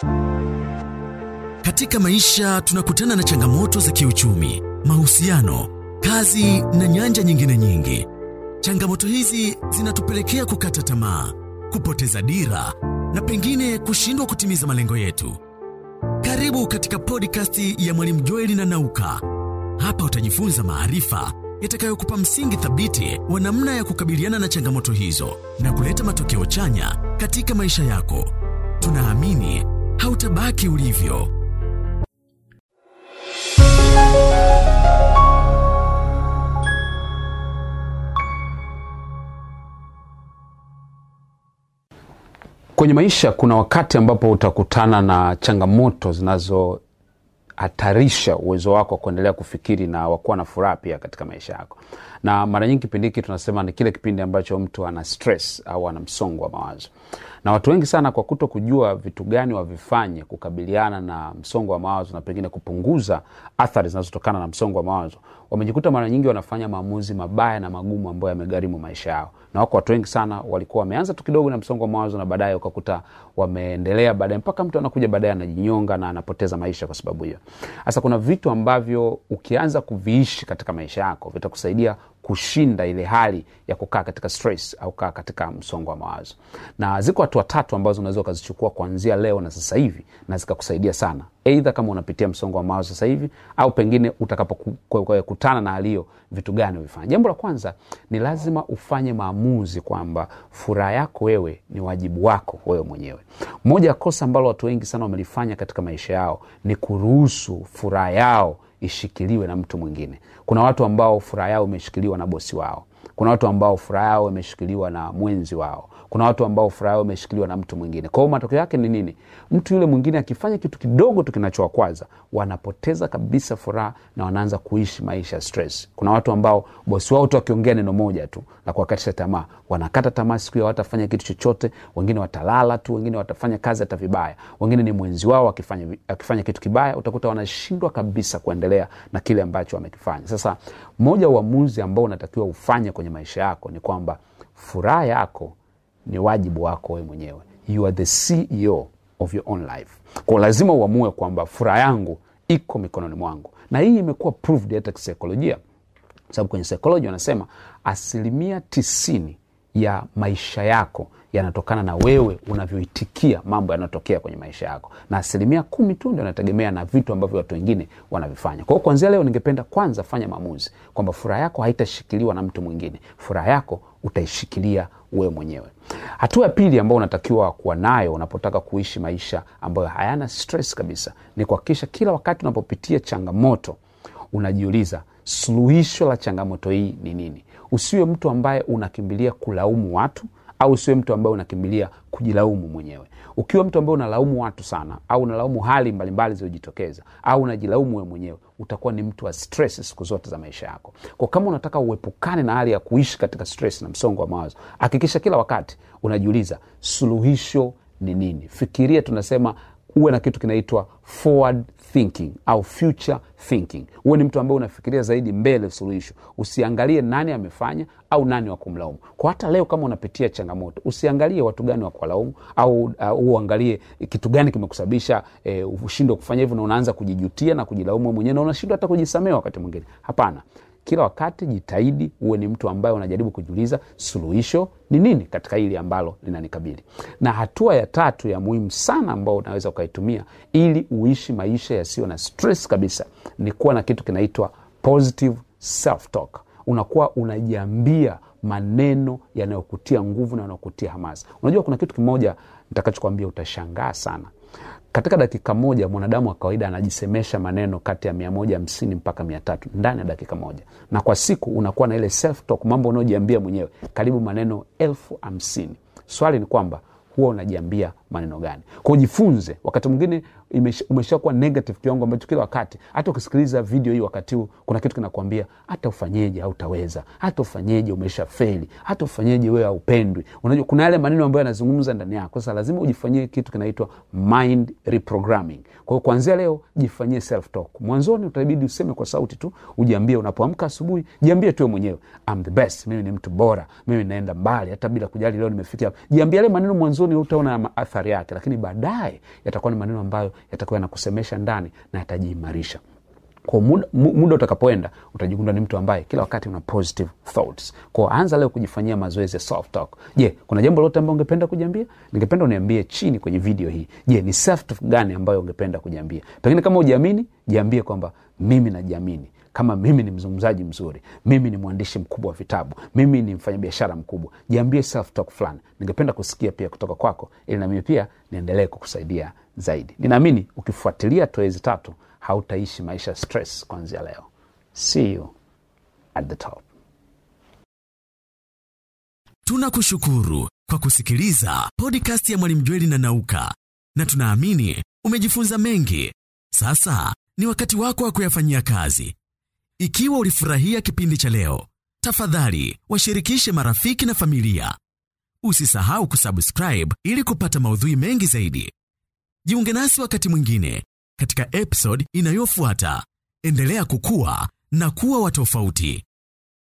Katika maisha tunakutana na changamoto za kiuchumi, mahusiano, kazi na nyanja nyingine nyingi. Changamoto hizi zinatupelekea kukata tamaa, kupoteza dira na pengine kushindwa kutimiza malengo yetu. Karibu katika podcast ya Mwalimu Joel na Nauka. Hapa utajifunza maarifa yatakayokupa msingi thabiti wa namna ya kukabiliana na changamoto hizo na kuleta matokeo chanya katika maisha yako. Tunaamini hautabaki ulivyo. Kwenye maisha kuna wakati ambapo utakutana na changamoto zinazohatarisha uwezo wako kuendelea kufikiri na wakuwa na furaha pia katika maisha yako. Na mara nyingi kipindi hiki tunasema ni kile kipindi ambacho mtu ana stress au ana msongo wa mawazo. Na watu wengi sana kwa kuto kujua vitu gani wavifanye kukabiliana na msongo wa mawazo na pengine kupunguza athari zinazotokana na msongo wa mawazo, wamejikuta mara nyingi wanafanya maamuzi mabaya na magumu ambayo yamegharimu maisha yao. Na wako watu wengi sana walikuwa wameanza tu kidogo na msongo wa mawazo na baadaye ukakuta wameendelea baadaye mpaka mtu anakuja baadaye anajinyonga na anapoteza maisha kwa sababu hiyo. Sasa kuna vitu ambavyo ukianza kuviishi katika maisha yako vitakusaidia kushinda ile hali ya kukaa katika stress au kukaa katika msongo wa mawazo. Na ziko hatua 3 ambazo unaweza kuzichukua kuanzia leo na sasa hivi na zikakusaidia sana. Aidha kama unapitia msongo wa mawazo sasa hivi au pengine utakapokutana na hali vitu gani ufanye. Jambo la kwanza ni lazima ufanye maamuzi kwamba furaha yako wewe ni wajibu wako wewe mwenyewe. Moja ya kosa ambalo watu wengi sana wamelifanya katika maisha yao ni kuruhusu furaha yao ishikiliwe na mtu mwingine. Kuna watu ambao furaha yao imeshikiliwa na bosi wao. Kuna watu ambao furaha yao imeshikiliwa na mwenzi wao. Kuna watu ambao furaha yao imeshikiliwa na mtu mwingine. Kwa hiyo matokeo yake ni nini? Mtu yule mwingine akifanya kitu kidogo tu kinachowakwaza, wanapoteza kabisa furaha na wanaanza kuishi maisha ya stress. Kuna watu ambao bosi wao tu akiongea neno moja tu na kuwakatisha tamaa, wanakata tamaa, siku hiyo hawatafanya kitu chochote, wengine watalala tu, wengine watafanya kazi hata vibaya. Wengine ni mwenzi wao akifanya kitu kibaya, utakuta wanashindwa kabisa kuendelea na kile ambacho wamekifanya. Sasa moja uamuzi ambao unatakiwa ufanye kwenye maisha yako ni kwamba furaha yako ni wajibu wako wewe mwenyewe. You are the CEO of your own life. Kwa lazima uamue kwamba furaha yangu iko mikononi mwangu. Na hii imekuwa proved hata kisaikolojia. Sababu kwenye psychology wanasema 90% ya maisha yako yanatokana na wewe unavyoitikia mambo yanayotokea kwenye maisha yako. Na 10% tu ndio yanategemea na vitu ambavyo watu wengine wanavifanya. Kwa hiyo kuanzia leo ningependa kwanza fanya maamuzi kwamba furaha yako haitashikiliwa na mtu mwingine. Furaha yako utaishikilia wewe mwenyewe. Hatua ya pili ambayo unatakiwa kuwa nayo unapotaka kuishi maisha ambayo hayana stress kabisa ni kuhakikisha kila wakati unapopitia changamoto unajiuliza suluhisho la changamoto hii ni nini. Usiwe mtu ambaye unakimbilia kulaumu watu au usiwe mtu ambaye unakimbilia kujilaumu mwenyewe. Ukiwa mtu ambaye unalaumu watu sana au unalaumu hali mbalimbali zilizojitokeza au unajilaumu wewe mwenyewe, utakuwa ni mtu wa stress siku zote za maisha yako. Kwa kama unataka uepukane na hali ya kuishi katika stress na msongo wa mawazo, hakikisha kila wakati unajiuliza suluhisho ni nini. Fikiria, tunasema uwe na kitu kinaitwa forward thinking au future thinking. Uwe ni mtu ambaye unafikiria zaidi mbele suluhisho. Usiangalie nani amefanya au nani wa kumlaumu. Kwa hata leo kama unapitia changamoto, usiangalie watu gani wa kulaumu au uangalie kitu gani kimekusababisha ushindwe kufanya hivyo na unaanza kujijutia na kujilaumu mwenyewe na unashindwa hata kujisamehe wakati mwingine. Hapana. Kila wakati jitahidi uwe ni mtu ambaye unajaribu kujiuliza suluhisho ni nini katika hili ambalo linanikabili. Na hatua ya 3 ya muhimu sana ambao unaweza ukaitumia ili uishi maisha yasiyo na stress kabisa ni kuwa na kitu kinaitwa positive self talk. Unakuwa unajiambia maneno yanayokutia nguvu na yanayokutia hamasa. Unajua kuna kitu kimoja nitakachokuambia utashangaa sana. Katika dakika moja mwanadamu wa kawaida anajisemesha maneno kati ya 150 mpaka 300 ndani ya dakika moja. Na kwa siku unakuwa na ile self talk, mambo unayojiambia mwenyewe, karibu maneno 1050. Swali ni kwamba huwa unajiambia maneno gani? Kwa jifunze. Wakati mwingine umeshakuwa negative kiwango ambacho kila wakati hata ukisikiliza video hii wakati huu kuna kitu kinakuambia hata ufanyeje hautaweza, hata ufanyeje umeshafeli, hata ufanyeje wewe haupendwi. Unajua kuna yale maneno ambayo yanazungumza ndani yako. Sasa lazima ujifanyie kitu kinaitwa mind reprogramming. Kwa hiyo kuanzia leo jifanyie self talk. Mwanzoni utabidi useme kwa sauti tu, ujiambie unapoamka asubuhi, jiambie tu mwenyewe I'm the best, mimi ni mtu bora, mimi naenda mbali hata bila kujali leo nimefikia. Jiambie yale maneno mwanzoni, utaona athari tafakari yake, lakini baadaye yatakuwa ni maneno ambayo yatakuwa yanakusemesha ndani na yatajiimarisha. Kwa muda utakapoenda utajikuta ni mtu ambaye kila wakati una positive thoughts. Kwa anza leo kujifanyia mazoezi ya self talk. Je, kuna jambo lolote ambalo ungependa kujiambia? Ningependa uniambie chini kwenye video hii. Je, ni self talk gani ambayo ungependa kujiambia? Pengine kama hujiamini, jiambie kwamba mimi najiamini. Kama mimi ni mzungumzaji mzuri, mimi ni mwandishi mkubwa wa vitabu, mimi ni mfanyabiashara mkubwa. Jiambie self talk fulani. Ningependa kusikia pia kutoka kwako ili na mimi pia niendelee kukusaidia zaidi. Ninaamini ukifuatilia hatua hizi 3 hautaishi maisha stress kuanzia leo. See you at the top. Tunakushukuru kwa kusikiliza podcast ya Mwalimu Jweli na Nauka, na tunaamini umejifunza mengi. Sasa ni wakati wako wa kuyafanyia kazi. Ikiwa ulifurahia kipindi cha leo, tafadhali washirikishe marafiki na familia. Usisahau kusubscribe ili kupata maudhui mengi zaidi. Jiunge nasi wakati mwingine katika episode inayofuata. Endelea kukua na kuwa wa tofauti.